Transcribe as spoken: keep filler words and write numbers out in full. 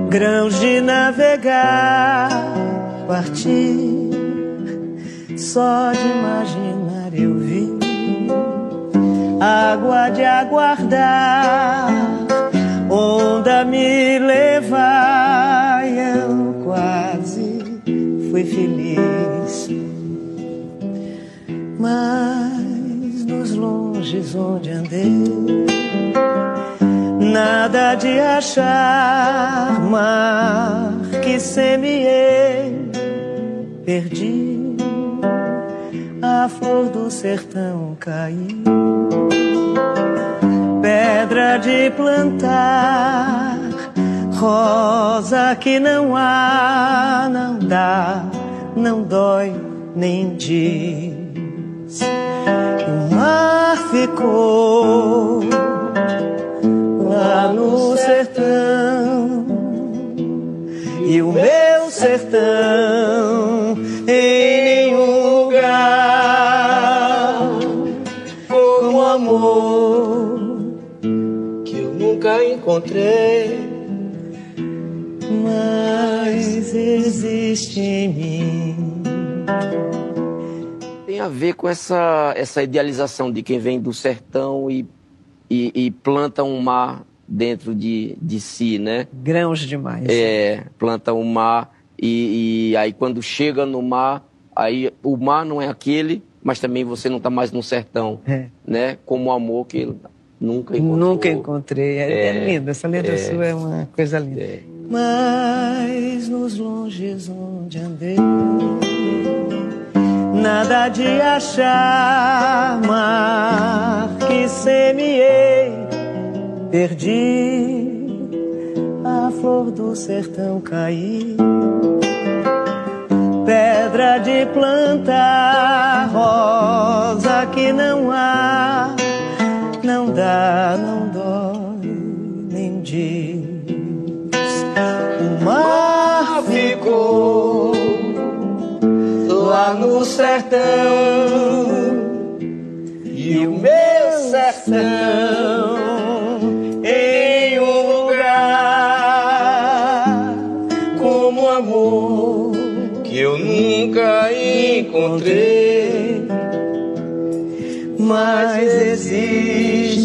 grãos de navegar, partir, só de imaginar eu vi, água de aguardar, onda me levar, e eu quase fui feliz. Mas nos longes onde andei, nada de achar, mar que semeei, perdi, a flor do sertão caiu, pedra de plantar, rosa que não há, não dá, não dói, nem diz. O mar ficou lá no sertão, e o meu sertão em nenhum lugar, como amor que eu nunca encontrei, mas existe em mim. Tem a ver com essa, essa idealização de quem vem do sertão e, e, e planta um mar dentro de, de si, né? Grãos demais. É, planta um mar e, e aí quando chega no mar, aí o mar não é aquele, mas também você não está mais no sertão, é. né? Como o amor que ele nunca encontrou. Nunca encontrei. É, é, é lindo, essa letra é, sua é uma coisa linda. É. Mas nos longes onde andei, nada de achar, mar que semeei, perdi, a flor do sertão caiu, pedra de plantar, rosa que não há, não dá, não dói, nem diz. O mar ficou lá no sertão, e o meu sertão em um lugar, como amor que eu nunca encontrei, mas existe